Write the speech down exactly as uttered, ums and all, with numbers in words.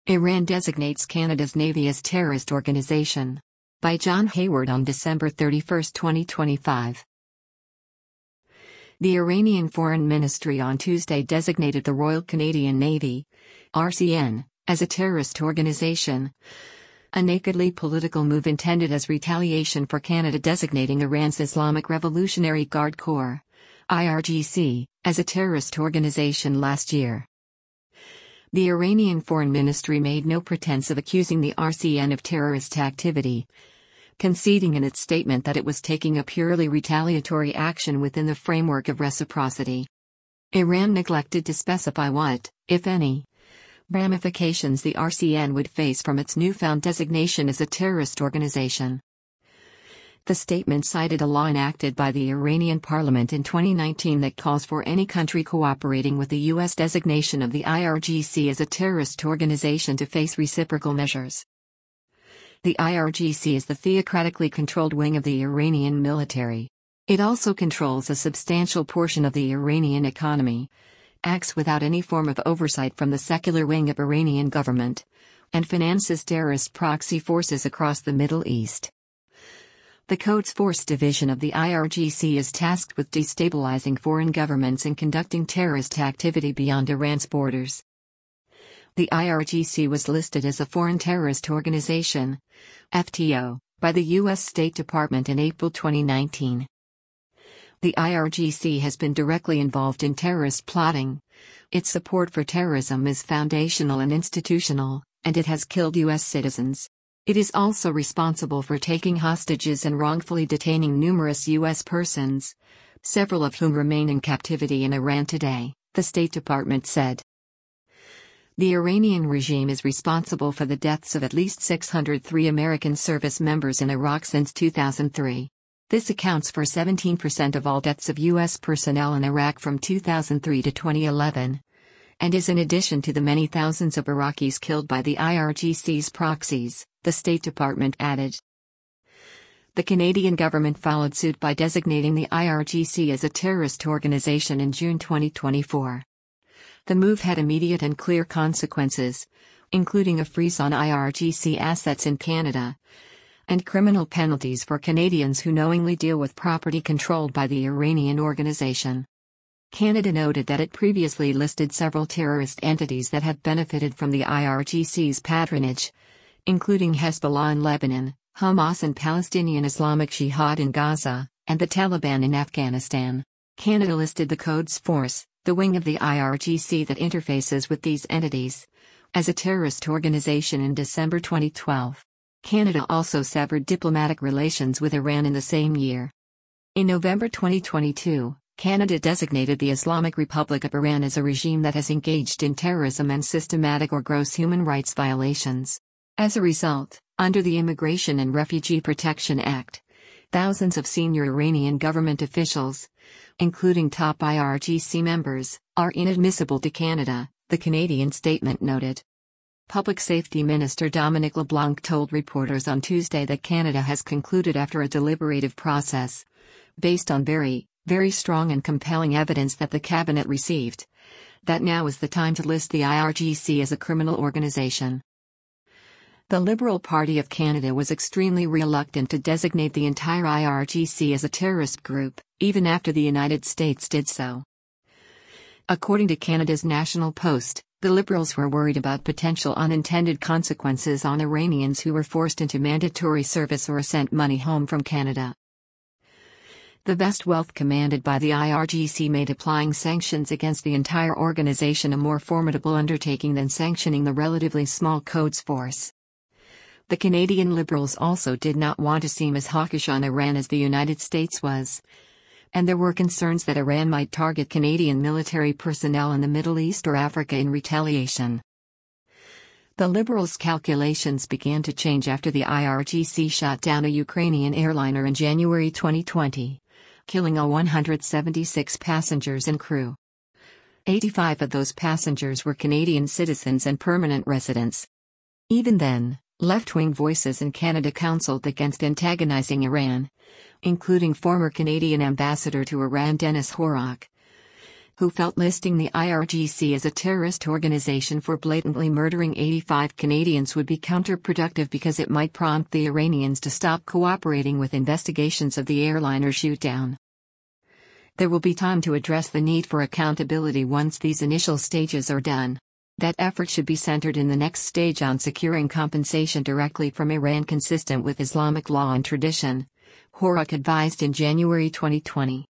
Iran designates Canada's Navy as terrorist organization. By John Hayward on December thirty-first, twenty twenty-five. The Iranian Foreign Ministry on Tuesday designated the Royal Canadian Navy, R C N, as a terrorist organization. A nakedly political move intended as retaliation for Canada designating Iran's Islamic Revolutionary Guard Corps, I R G C, as a terrorist organization last year. The Iranian Foreign Ministry made no pretense of accusing the R C N of terrorist activity, conceding in its statement that it was taking a purely retaliatory action within the framework of reciprocity. Iran neglected to specify what, if any, ramifications the R C N would face from its newfound designation as a terrorist organization. The statement cited a law enacted by the Iranian parliament in twenty nineteen that calls for any country cooperating with the U S designation of the I R G C as a terrorist organization to face reciprocal measures. The I R G C is the theocratically controlled wing of the Iranian military. It also controls a substantial portion of the Iranian economy, acts without any form of oversight from the secular wing of Iranian government, and finances terrorist proxy forces across the Middle East. The Quds Force division of the I R G C is tasked with destabilizing foreign governments and conducting terrorist activity beyond Iran's borders. The I R G C was listed as a foreign terrorist organization, F T O, by the U S State Department in April twenty nineteen. The I R G C has been directly involved in terrorist plotting. Its support for terrorism is foundational and institutional, and it has killed U S citizens. It is also responsible for taking hostages and wrongfully detaining numerous U S persons, several of whom remain in captivity in Iran today, the State Department said. The Iranian regime is responsible for the deaths of at least six hundred three American service members in Iraq since two thousand three. This accounts for seventeen percent of all deaths of U S personnel in Iraq from two thousand three to twenty eleven, and is in addition to the many thousands of Iraqis killed by the I R G C's proxies, the State Department added. The Canadian government followed suit by designating the I R G C as a terrorist organization in June twenty twenty-four. The move had immediate and clear consequences, including a freeze on I R G C assets in Canada, and criminal penalties for Canadians who knowingly deal with property controlled by the Iranian organization. Canada noted that it previously listed several terrorist entities that have benefited from the I R G C's patronage, including Hezbollah in Lebanon, Hamas and Palestinian Islamic Jihad in Gaza, and the Taliban in Afghanistan. Canada listed the Quds Force, the wing of the I R G C that interfaces with these entities, as a terrorist organization in December twenty twelve. Canada also severed diplomatic relations with Iran in the same year. In November twenty twenty-two, Canada designated the Islamic Republic of Iran as a regime that has engaged in terrorism and systematic or gross human rights violations. As a result, under the Immigration and Refugee Protection Act, thousands of senior Iranian government officials, including top I R G C members, are inadmissible to Canada, the Canadian statement noted. Public Safety Minister Dominic LeBlanc told reporters on Tuesday that Canada has concluded after a deliberative process, based on very, very strong and compelling evidence that the Cabinet received, that now is the time to list the I R G C as a criminal organization. The Liberal Party of Canada was extremely reluctant to designate the entire I R G C as a terrorist group, even after the United States did so. According to Canada's National Post, the Liberals were worried about potential unintended consequences on Iranians who were forced into mandatory service or sent money home from Canada. The vast wealth commanded by the I R G C made applying sanctions against the entire organization a more formidable undertaking than sanctioning the relatively small Quds Force. The Canadian Liberals also did not want to seem as hawkish on Iran as the United States was, and there were concerns that Iran might target Canadian military personnel in the Middle East or Africa in retaliation. The Liberals' calculations began to change after the I R G C shot down a Ukrainian airliner in January twenty twenty, killing all one hundred seventy-six passengers and crew. eighty-five of those passengers were Canadian citizens and permanent residents. Even then, left-wing voices in Canada counseled against antagonizing Iran, including former Canadian ambassador to Iran Denis Horok. who felt listing the I R G C as a terrorist organization for blatantly murdering eighty-five Canadians would be counterproductive because it might prompt the Iranians to stop cooperating with investigations of the airliner shootdown. There will be time to address the need for accountability once these initial stages are done. That effort should be centered in the next stage on securing compensation directly from Iran consistent with Islamic law and tradition, Horuk advised in January twenty twenty.